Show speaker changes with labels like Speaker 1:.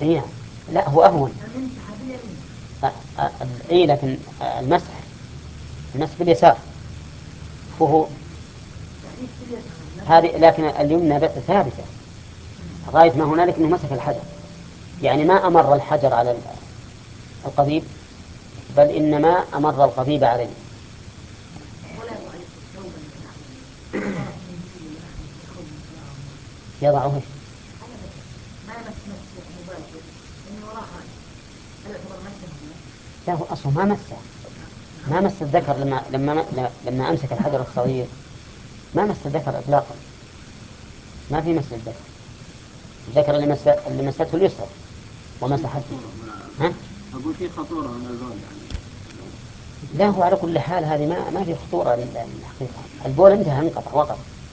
Speaker 1: إيه لا هو أهون. إيه لكن المسح باليسار فهو هذه، لكن اليمنى ثابتة غاية ما هنالك أنه مسك الحجر، يعني ما أمر الحجر على القضيب، بل إنما أمر القضيب عليه. يضعه لا هو أصلا ما مس الذكر لما أمسك الحجر الصغير ما مس الذكر إطلاقا، ما في مس الذكر اللي مسته اليسرى ومسحته. ها؟
Speaker 2: أقول في خطورة من البول يعني.
Speaker 1: لا هو على كل حال هذه ما في خطورة الحقيقة، البول انتهى انقطع وقف.